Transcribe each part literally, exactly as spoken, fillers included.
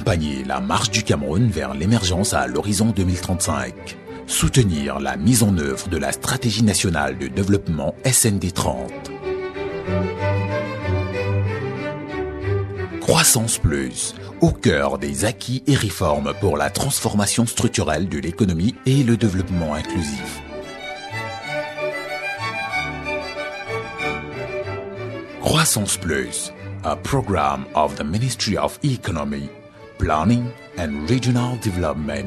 Accompagner la marche du Cameroun vers l'émergence à l'horizon deux mille trente-cinq. Soutenir la mise en œuvre de la stratégie nationale de développement S N D trente. Croissance Plus, au cœur des acquis et réformes pour la transformation structurelle de l'économie et le développement inclusif. Croissance Plus, a program of the Ministry of Economy, Planning and Regional Development.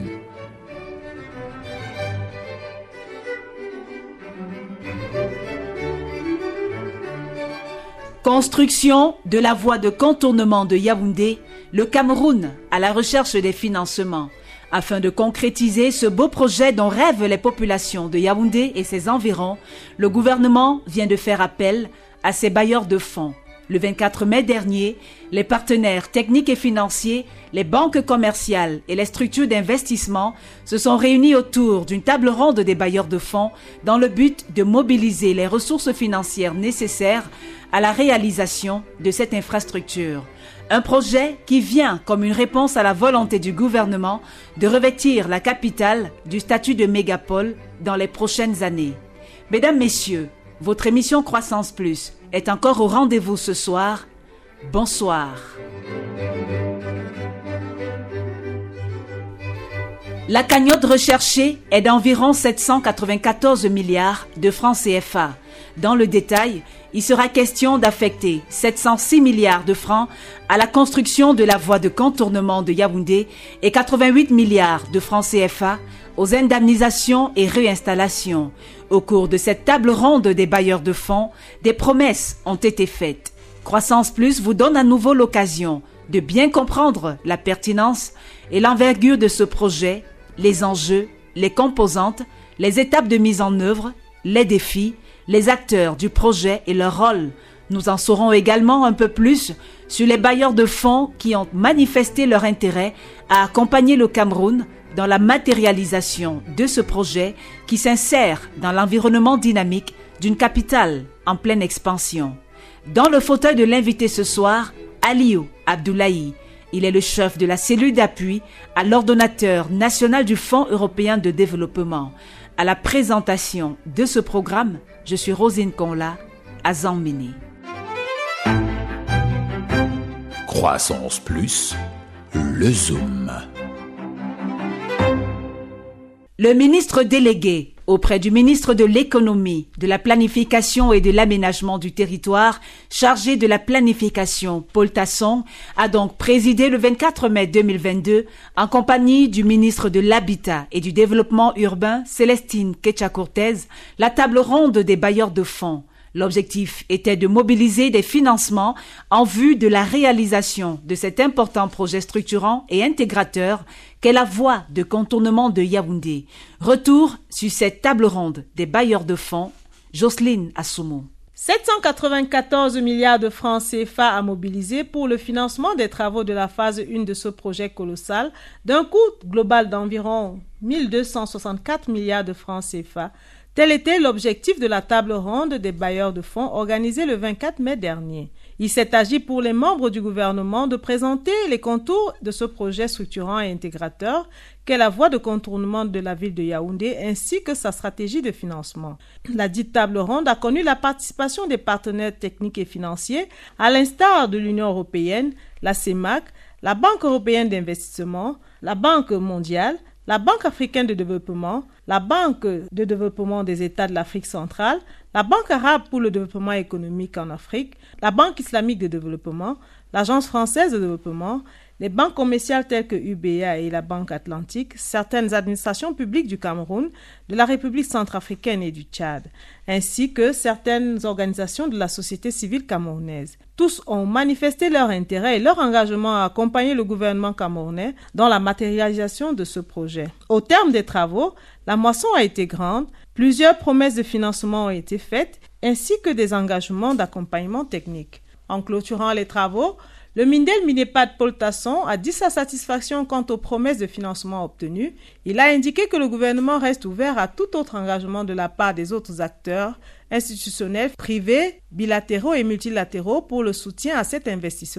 Construction de la voie de contournement de Yaoundé, le Cameroun à la recherche des financements. Afin de concrétiser ce beau projet dont rêvent les populations de Yaoundé et ses environs, le gouvernement vient de faire appel à ses bailleurs de fonds. Le vingt-quatre mai dernier, les partenaires techniques et financiers, les banques commerciales et les structures d'investissement se sont réunis autour d'une table ronde des bailleurs de fonds dans le but de mobiliser les ressources financières nécessaires à la réalisation de cette infrastructure. Un projet qui vient comme une réponse à la volonté du gouvernement de revêtir la capitale du statut de mégapole dans les prochaines années. Mesdames, Messieurs, votre émission Croissance Plus est encore au rendez-vous ce soir. Bonsoir. La cagnotte recherchée est d'environ sept cent quatre-vingt-quatorze milliards de francs C F A. Dans le détail, il sera question d'affecter sept cent six milliards de francs à la construction de la voie de contournement de Yaoundé et quatre-vingt-huit milliards de francs C F A aux indemnisations et réinstallations. Au cours de cette table ronde des bailleurs de fonds, des promesses ont été faites. Croissance Plus vous donne à nouveau l'occasion de bien comprendre la pertinence et l'envergure de ce projet, les enjeux, les composantes, les étapes de mise en œuvre, les défis, les acteurs du projet et leur rôle. Nous en saurons également un peu plus sur les bailleurs de fonds qui ont manifesté leur intérêt à accompagner le Cameroun dans la matérialisation de ce projet qui s'insère dans l'environnement dynamique d'une capitale en pleine expansion. Dans le fauteuil de l'invité ce soir, Aliou Abdoulaye. Il est le chef de la cellule d'appui à l'ordonnateur national du Fonds européen de développement. À la présentation de ce programme, je suis Rosine Conla, à Zambini. Croissance Plus, le Zoom. Le ministre délégué auprès du ministre de l'Économie, de la Planification et de l'Aménagement du Territoire, chargé de la planification, Paul Tasson, a donc présidé le vingt-quatre mai deux mille vingt-deux en compagnie du ministre de l'Habitat et du Développement urbain, Célestine Ketcha-Cortez, la table ronde des bailleurs de fonds. L'objectif était de mobiliser des financements en vue de la réalisation de cet important projet structurant et intégrateur qu'est la voie de contournement de Yaoundé. Retour sur cette table ronde des bailleurs de fonds, Jocelyne Assoumo. sept cent quatre-vingt-quatorze milliards de francs C F A à mobiliser pour le financement des travaux de la phase un de ce projet colossal d'un coût global d'environ mille deux cent soixante-quatre milliards de francs C F A. Tel était l'objectif de la table ronde des bailleurs de fonds organisée le vingt-quatre mai dernier. Il s'est agi pour les membres du gouvernement de présenter les contours de ce projet structurant et intégrateur qu'est la voie de contournement de la ville de Yaoundé ainsi que sa stratégie de financement. La dite table ronde a connu la participation des partenaires techniques et financiers à l'instar de l'Union européenne, la C E M A C, la Banque européenne d'investissement, la Banque mondiale, la Banque africaine de développement, la Banque de développement des États de l'Afrique centrale, la Banque arabe pour le développement économique en Afrique, la Banque islamique de développement, l'Agence française de développement, les banques commerciales telles que U B A et la Banque atlantique, certaines administrations publiques du Cameroun, de la République centrafricaine et du Tchad, ainsi que certaines organisations de la société civile camerounaise. Tous ont manifesté leur intérêt et leur engagement à accompagner le gouvernement camerounais dans la matérialisation de ce projet. Au terme des travaux, la moisson a été grande, plusieurs promesses de financement ont été faites, ainsi que des engagements d'accompagnement technique. En clôturant les travaux, le Mindel Minepad Paul Tasson a dit sa satisfaction quant aux promesses de financement obtenues. Il a indiqué que le gouvernement reste ouvert à tout autre engagement de la part des autres acteurs institutionnels, privés, bilatéraux et multilatéraux pour le soutien à cet investissement.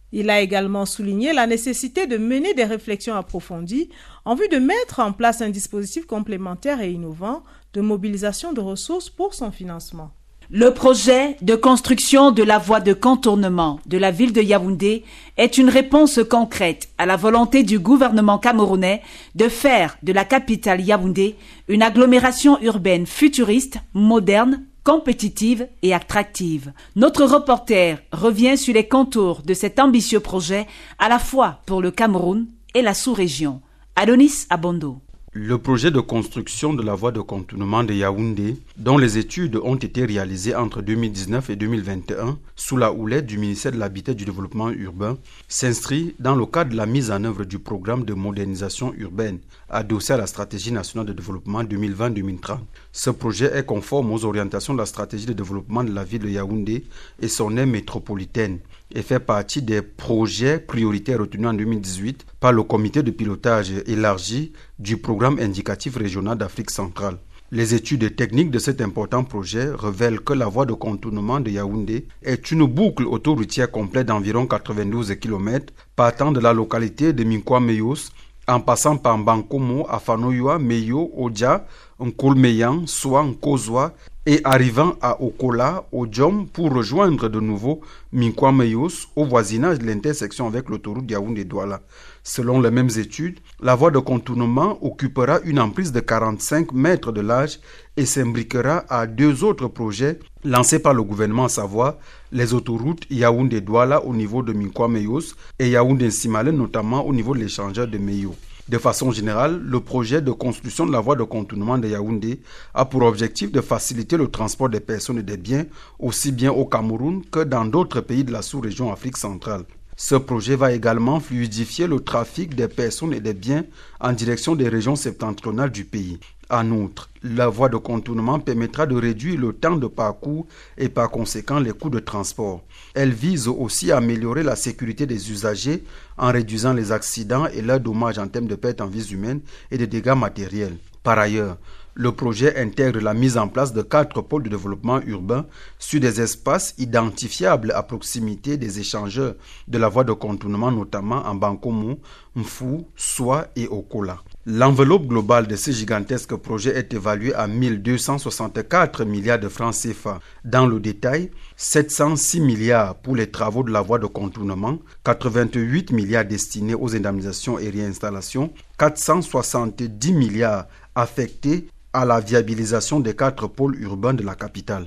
Il a également souligné la nécessité de mener des réflexions approfondies en vue de mettre en place un dispositif complémentaire et innovant de mobilisation de ressources pour son financement. Le projet de construction de la voie de contournement de la ville de Yaoundé est une réponse concrète à la volonté du gouvernement camerounais de faire de la capitale Yaoundé une agglomération urbaine futuriste, moderne, compétitive et attractive. Notre reporter revient sur les contours de cet ambitieux projet à la fois pour le Cameroun et la sous-région. Adonis Abondo. Le projet de construction de la voie de contournement de Yaoundé, dont les études ont été réalisées entre deux mille dix-neuf et deux mille vingt et un sous la houlette du ministère de l'Habitat et du Développement urbain, s'inscrit dans le cadre de la mise en œuvre du programme de modernisation urbaine adossé à la stratégie nationale de développement deux mille vingt deux mille trente. Ce projet est conforme aux orientations de la stratégie de développement de la ville de Yaoundé et son aire métropolitaine et fait partie des projets prioritaires retenus en deux mille dix-huit par le comité de pilotage élargi du programme indicatif régional d'Afrique centrale. Les études techniques de cet important projet révèlent que la voie de contournement de Yaoundé est une boucle autoroutière complète d'environ quatre-vingt-douze kilomètres partant de la localité de Minkwa-Meyos en passant par Bankomo, Afanoyoa, Meyo, Odja, Nkolmeyan, Soa, Nkozwa et arrivant à Okola, Odjom pour rejoindre de nouveau Minkwa-Meyos au voisinage de l'intersection avec l'autoroute Yaoundé-Douala. Selon les mêmes études, la voie de contournement occupera une emprise de quarante-cinq mètres de large et s'imbriquera à deux autres projets lancés par le gouvernement, à savoir les autoroutes Yaoundé-Douala au niveau de Minkwa-Meyos et Yaoundé-Nsimale notamment au niveau de l'échangeur de Meyo. De façon générale, le projet de construction de la voie de contournement de Yaoundé a pour objectif de faciliter le transport des personnes et des biens aussi bien au Cameroun que dans d'autres pays de la sous-région Afrique centrale. Ce projet va également fluidifier le trafic des personnes et des biens en direction des régions septentrionales du pays. En outre, la voie de contournement permettra de réduire le temps de parcours et par conséquent les coûts de transport. Elle vise aussi à améliorer la sécurité des usagers en réduisant les accidents et leurs dommages en termes de pertes en vies humaines et de dégâts matériels. Par ailleurs, le projet intègre la mise en place de quatre pôles de développement urbain sur des espaces identifiables à proximité des échangeurs de la voie de contournement, notamment en Bankomo, Mfou, Soa et Okola. L'enveloppe globale de ce gigantesque projet est évaluée à mille deux cent soixante-quatre milliards de francs C F A. Dans le détail, sept cent six milliards pour les travaux de la voie de contournement, quatre-vingt-huit milliards destinés aux indemnisations et réinstallations, quatre cent soixante-dix milliards affectés à la viabilisation des quatre pôles urbains de la capitale.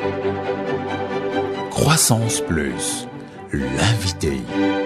Croissance Plus, l'invité.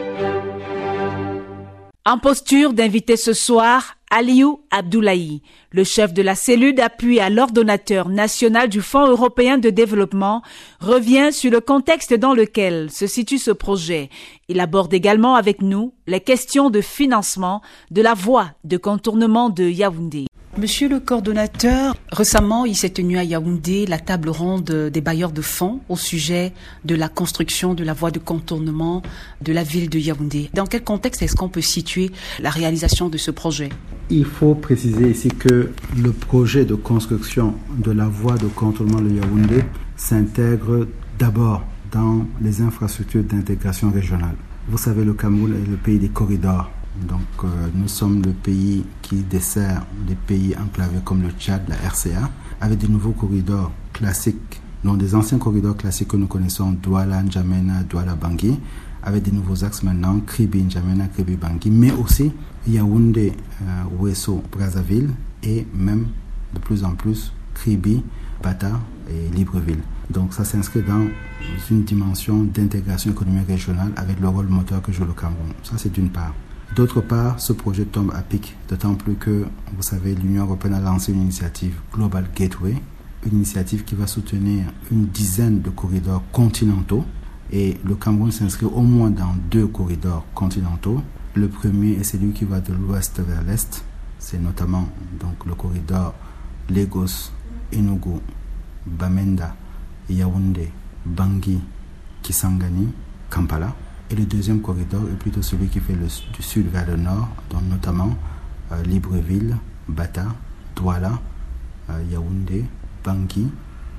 En posture d'invité ce soir, Aliou Abdoulaye, le chef de la cellule d'appui à l'ordonnateur national du Fonds européen de développement, revient sur le contexte dans lequel se situe ce projet. Il aborde également avec nous les questions de financement de la voie de contournement de Yaoundé. Monsieur le coordonnateur, récemment, il s'est tenu à Yaoundé la table ronde des bailleurs de fonds au sujet de la construction de la voie de contournement de la ville de Yaoundé. Dans quel contexte est-ce qu'on peut situer la réalisation de ce projet ? Il faut préciser ici que le projet de construction de la voie de contournement de Yaoundé s'intègre d'abord dans les infrastructures d'intégration régionale. Vous savez, le Cameroun est le pays des corridors. Donc, euh, nous sommes le pays qui dessert des pays enclavés comme le Tchad, la R C A, avec des nouveaux corridors classiques, non des anciens corridors classiques que nous connaissons, Douala, N'Djamena, Douala, Bangui, avec des nouveaux axes maintenant, Kribi, N'Djamena, Kribi, Bangui, mais aussi Yaoundé, euh, Ouesso, Brazzaville et même de plus en plus Kribi, Bata et Libreville. Donc, ça s'inscrit dans une dimension d'intégration économique régionale avec le rôle moteur que joue le Cameroun. Ça, c'est d'une part. D'autre part, ce projet tombe à pic, d'autant plus que, vous savez, l'Union européenne a lancé une initiative Global Gateway, une initiative qui va soutenir une dizaine de corridors continentaux. Et le Cameroun s'inscrit au moins dans deux corridors continentaux. Le premier est celui qui va de l'ouest vers l'est. C'est notamment donc, le corridor Lagos, Enugu, Bamenda, Yaoundé, Bangui, Kisangani, Kampala. Et le deuxième corridor est plutôt celui qui fait le, du sud vers le nord, donc notamment euh, Libreville, Bata, Douala, euh, Yaoundé, Bangui,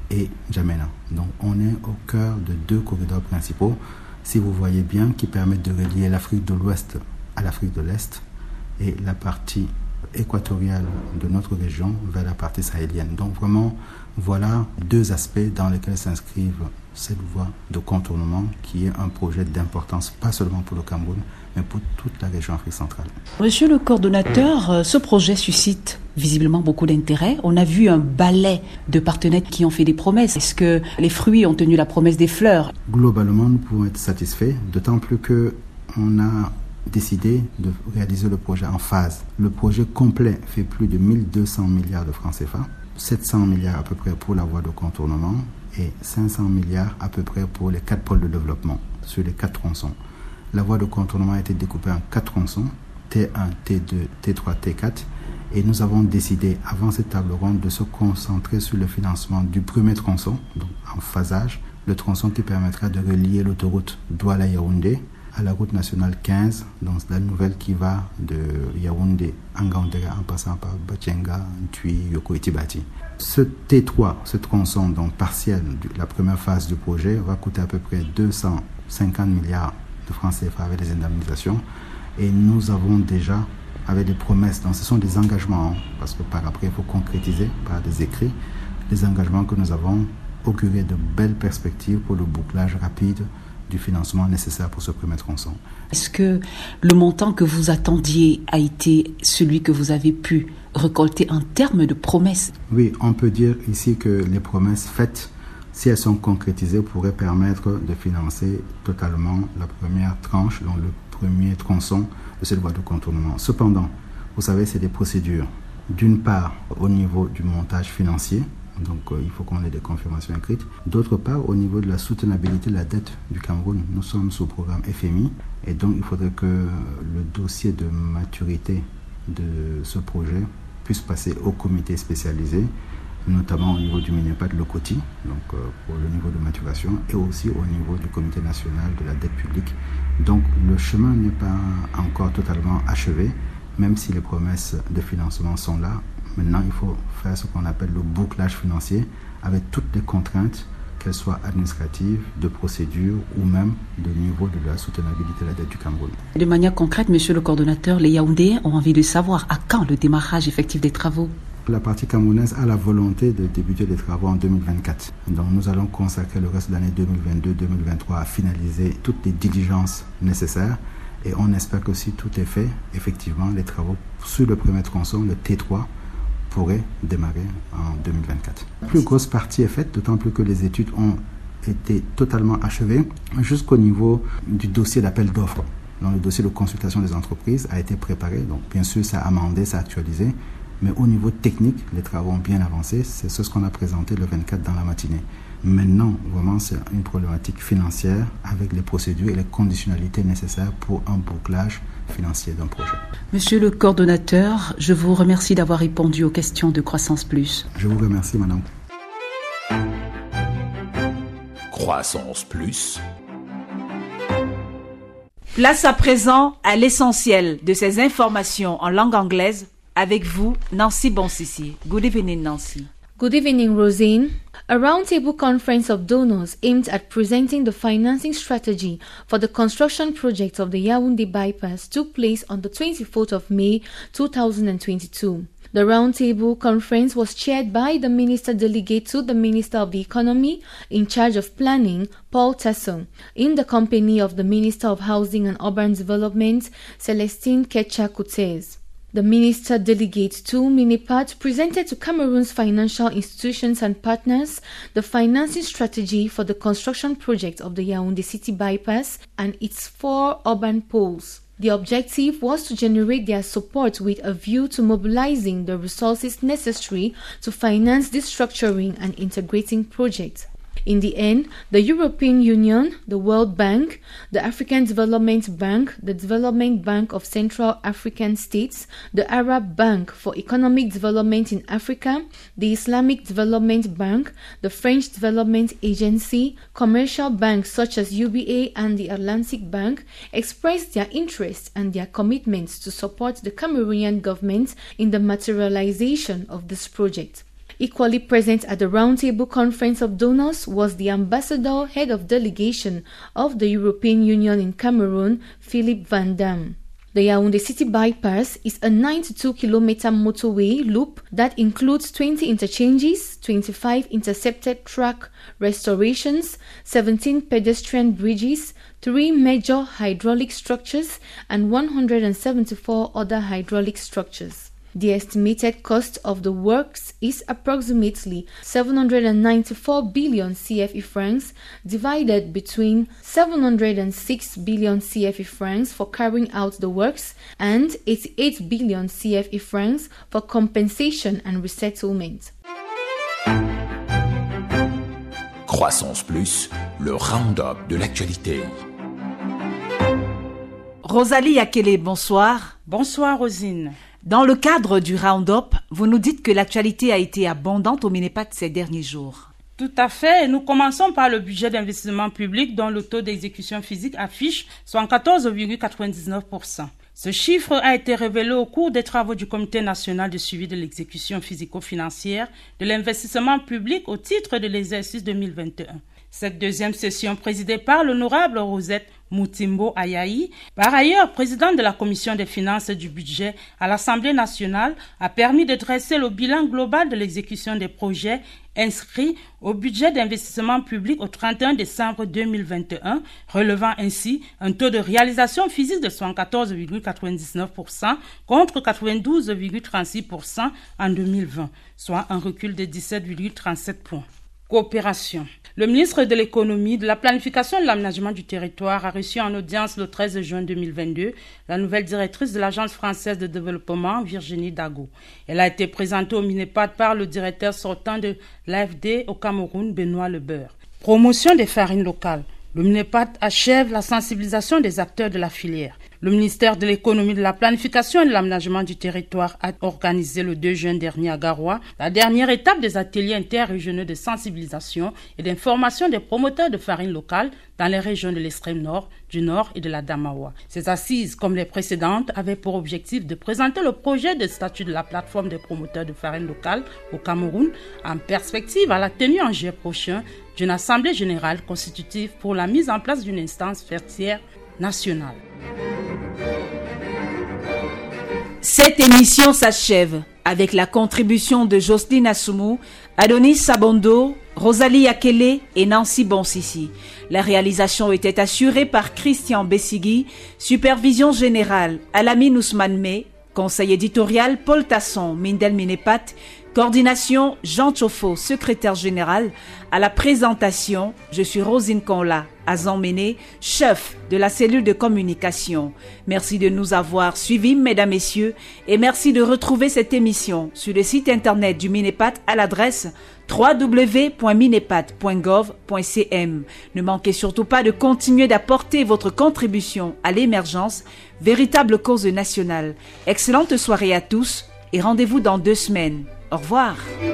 et N'Djamena. Donc on est au cœur de deux corridors principaux, si vous voyez bien, qui permettent de relier l'Afrique de l'Ouest à l'Afrique de l'Est et la partie équatoriale de notre région vers la partie sahélienne. Donc vraiment, voilà deux aspects dans lesquels s'inscrivent cette voie de contournement qui est un projet d'importance, pas seulement pour le Cameroun, mais pour toute la région Afrique centrale. Monsieur le coordonnateur, ce projet suscite visiblement beaucoup d'intérêt. On a vu un balai de partenaires qui ont fait des promesses. Est-ce que les fruits ont tenu la promesse des fleurs? Globalement, nous pouvons être satisfaits, d'autant plus qu'on a décidé de réaliser le projet en phase. Le projet complet fait plus de mille deux cents milliards de francs C F A, sept cents milliards à peu près pour la voie de contournement et cinq cents milliards à peu près pour les quatre pôles de développement sur les quatre tronçons. La voie de contournement a été découpée en quatre tronçons, T un, T deux, T trois, T quatre, et nous avons décidé avant cette table ronde de se concentrer sur le financement du premier tronçon, donc en phasage, le tronçon qui permettra de relier l'autoroute Douala-Yaoundé à la route nationale quinze, donc la nouvelle qui va de Yaoundé à Ngaoundéra en passant par Batchenga, Ntui, Yoko et Tibati. Ce T trois, ce tronçon donc partiel de la première phase du projet, va coûter à peu près deux cent cinquante milliards de francs C F A avec les indemnisations, et nous avons déjà avec des promesses, donc ce sont des engagements, hein, parce que par après il faut concrétiser par des écrits, des engagements que nous avons auguré de belles perspectives pour le bouclage rapide du financement nécessaire pour ce premier tronçon. Est-ce que le montant que vous attendiez a été celui que vous avez pu récolter en termes de promesses? Oui, on peut dire ici que les promesses faites, si elles sont concrétisées, pourraient permettre de financer totalement la première tranche, donc le premier tronçon de cette voie de contournement. Cependant, vous savez, c'est des procédures. D'une part, au niveau du montage financier, donc euh, il faut qu'on ait des confirmations écrites. D'autre part, au niveau de la soutenabilité de la dette du Cameroun, nous sommes sous programme F M I et donc il faudrait que le dossier de maturité de ce projet puisse passer au comité spécialisé, notamment au niveau du MINEPAD, le COTI, donc euh, pour le niveau de maturation, et aussi au niveau du comité national de la dette publique. Donc le chemin n'est pas encore totalement achevé, même si les promesses de financement sont là. Maintenant, il faut faire ce qu'on appelle le bouclage financier avec toutes les contraintes, qu'elles soient administratives, de procédure ou même de niveau de la soutenabilité de la dette du Cameroun. De manière concrète, monsieur le coordonnateur, les Yaoundéens ont envie de savoir à quand le démarrage effectif des travaux? La partie camerounaise a la volonté de débuter les travaux en deux mille vingt-quatre. Donc nous allons consacrer le reste de l'année deux mille vingt-deux deux mille vingt-trois à finaliser toutes les diligences nécessaires. Et on espère que si tout est fait, effectivement, les travaux sur le premier tronçon, le T trois, pourraient démarrer en deux mille vingt-quatre. La plus grosse partie est faite, d'autant plus que les études ont été totalement achevées jusqu'au niveau du dossier d'appel d'offres. Donc le dossier de consultation des entreprises a été préparé, donc bien sûr ça a amendé, ça a actualisé, mais au niveau technique, les travaux ont bien avancé. C'est ce qu'on a présenté le vingt-quatre dans la matinée. Maintenant, vraiment, c'est une problématique financière avec les procédures et les conditionnalités nécessaires pour un bouclage financier d'un projet. Monsieur le coordonnateur, je vous remercie d'avoir répondu aux questions de Croissance Plus. Je vous remercie, madame. Croissance Plus. Place à présent à l'essentiel de ces informations en langue anglaise avec vous, Nancy Bonsissi. Good evening, Nancy. Good evening, Rosine. A roundtable conference of donors aimed at presenting the financing strategy for the construction project of the Yaoundé bypass took place on the twenty-fourth of May two thousand twenty-two. The roundtable conference was chaired by the Minister Delegate to the Minister of the Economy in charge of planning, Paul Tasson, in the company of the Minister of Housing and Urban Development, Celestine Ketcha-Coutez. The Minister Delegate to MINEPAD presented to Cameroon's financial institutions and partners the financing strategy for the construction project of the Yaoundé City Bypass and its four urban poles. The objective was to generate their support with a view to mobilizing the resources necessary to finance this structuring and integrating project. In the end, the European Union, the World Bank, the African Development Bank, the Development Bank of Central African States, the Arab Bank for Economic Development in Africa, the Islamic Development Bank, the French Development Agency, commercial banks such as U B A and the Atlantic Bank expressed their interest and their commitments to support the Cameroonian government in the materialization of this project. Equally present at the Roundtable Conference of Donors was the Ambassador, Head of Delegation of the European Union in Cameroon, Philippe Van Damme. The Yaoundé City Bypass is a ninety-two kilometer motorway loop that includes twenty interchanges, twenty-five intercepted track restorations, seventeen pedestrian bridges, three major hydraulic structures, and one hundred seventy-four other hydraulic structures. The estimated cost of the works is approximately seven hundred ninety-four billion C F A francs, divided between seven hundred six billion C F A francs for carrying out the works and eighty-eight billion C F A francs for compensation and resettlement. Croissance Plus, le round-up de l'actualité. Rosalie Akele, bonsoir. Bonsoir Rosine. Dans le cadre du Round-Up, vous nous dites que l'actualité a été abondante au Minepat ces derniers jours. Tout à fait. Et nous commençons par le budget d'investissement public dont le taux d'exécution physique affiche soixante-quatorze virgule quatre-vingt-dix-neuf pour cent. Ce chiffre a été révélé au cours des travaux du Comité national de suivi de l'exécution physico-financière de l'investissement public au titre de l'exercice deux mille vingt et un. Cette deuxième session présidée par l'honorable Rosette Moutimbo Ayayi, par ailleurs présidente de la Commission des finances et du budget à l'Assemblée nationale, a permis de dresser le bilan global de l'exécution des projets inscrits au budget d'investissement public au trente et un décembre deux mille vingt et un, relevant ainsi un taux de réalisation physique de soixante-quatorze virgule quatre-vingt-dix-neuf pour cent contre quatre-vingt-douze virgule trente-six pour cent en deux mille vingt, soit un recul de dix-sept virgule trente-sept points. Coopération. Le ministre de l'Économie, de la Planification et de l'Aménagement du Territoire a reçu en audience le treize juin deux mille vingt-deux la nouvelle directrice de l'Agence française de développement, Virginie Dago. Elle a été présentée au Minepat par le directeur sortant de l'A F D au Cameroun, Benoît Lebeur. Promotion des farines locales. Le Minepat achève la sensibilisation des acteurs de la filière. Le ministère de l'Économie, de la Planification et de l'Aménagement du Territoire a organisé le deux juin dernier à Garoua la dernière étape des ateliers interrégionaux de sensibilisation et d'information des promoteurs de farine locale dans les régions de l'extrême nord, du nord et de la Damawa. Ces assises, comme les précédentes, avaient pour objectif de présenter le projet de statut de la plateforme des promoteurs de farine locale au Cameroun en perspective à la tenue en juillet prochain d'une assemblée générale constitutive pour la mise en place d'une instance fertière nationale. Cette émission s'achève avec la contribution de Jocelyne Assoumou, Adonis Sabondo, Rosalie Akele et Nancy Bonsissi. La réalisation était assurée par Christian Bessigui, supervision générale Alamine Ousmane May, conseil éditorial Paul Tasson, Mindel Minepat, coordination Jean Tchofo, secrétaire général. À la présentation, je suis Rosine Conla, Azan Méné, chef de la cellule de communication. Merci de nous avoir suivis, mesdames, messieurs, et merci de retrouver cette émission sur le site internet du Minepat à l'adresse w w w point minepat point gov point c m. Ne manquez surtout pas de continuer d'apporter votre contribution à l'émergence, véritable cause nationale. Excellente soirée à tous et rendez-vous dans deux semaines. Au revoir.